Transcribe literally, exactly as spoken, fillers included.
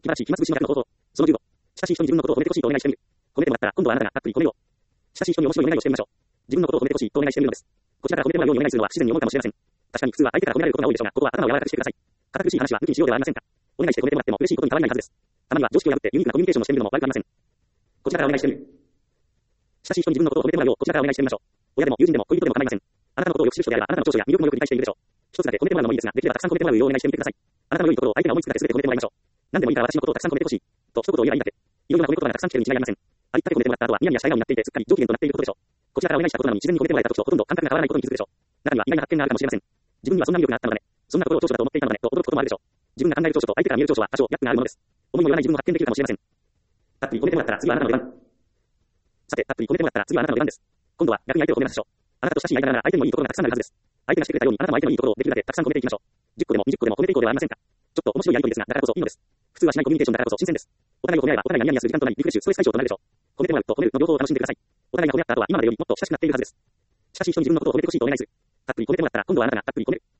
気晴らしい、暇つぶしの逆の方法。そのじゅうご。親しい人に自分のことを褒めてほしいとお願いしてみる。褒めてもらったら、今度はあなたがたっぷり褒めよう。親しい人に面白いお願いをしてみましょう。自分のことを褒めてほしいとお願いしてみるのです。こちらから褒めてもらうようにお願いするのは不自然に思うかもしれません。確かに普通は相手から褒められることが多いでしょうが、ここは頭を柔らかくしてください。堅苦しい話は抜きにしようではありませんか。お願いして褒めてもらっても嬉しいことに変わらないはずです。たまには常識を破ってユニークなコミュニケーションをしてみるのも悪くありません。こちらからお願いしてみる。親しい人に自分のことを褒めてもらうよう、こちらからお願いしてみましょう。親でも友人でも恋人でも構いません。あなたのことをよく知る人であれば、あなたの長所や魅力もよく理解しているでしょう。一つだけ褒めてもらうのもいいですが、できればたくさん褒めてもらうようお願いしてみてください。あなたの良いところを相手が思いつくだけ全て褒めてもらいましょう。何でもいいから私のことをたくさん褒めてほしい。と一言を言えばいいだけ。いろいろな褒め言葉がたくさん来てるに違いありません。ありったけ褒めてもらった後はニヤニヤした笑顔になっていてすっかり上機嫌となっていることでしょう。こちらからお願いしたことなのに自然に褒めてもらえた時とほとんど感覚が変わらないことに気づくでしょう。中には意外な発見があるかもしれません。自分にはそんな魅力があったのだね。そんなところを長所だと思っていたのだね。と驚くこともあるでしょう。自分が考える長所と相手から見える長所は多少ギャップがあるものです。思いもよらない自分を発見できるかもしれません。たっぷり褒めてもらったら次はあなたの出番。さて、たっぷり褒めてもらったら次はあなたの出番です。今度は逆に相手を褒めましょう。あなたと親しい間なら相手にもいいところがたくさんあるはずです。相手がしてくれたようにあなたも相手のいいところをできるだけたくさん褒めていきましょう。じゅっこでもにじゅっこでも褒めていこうではありませんか。ちょっと面白いやりとりですが、だからこそいいのです。普通はしないコミュニケーションだからこそ新鮮です。お互いを褒め合えばお互いがニヤニヤする時間となりリフレッシュ、ストレス解消となるでしょう。褒めてもらうと褒めるの両方を楽しんでください。お互いが褒め合った後は今までよりもっと親しくなっているはずです。親しい人に自分のことを褒めてほしいとお願いする。たっぷり褒めてもらったら今度はあなたがたっぷり褒める。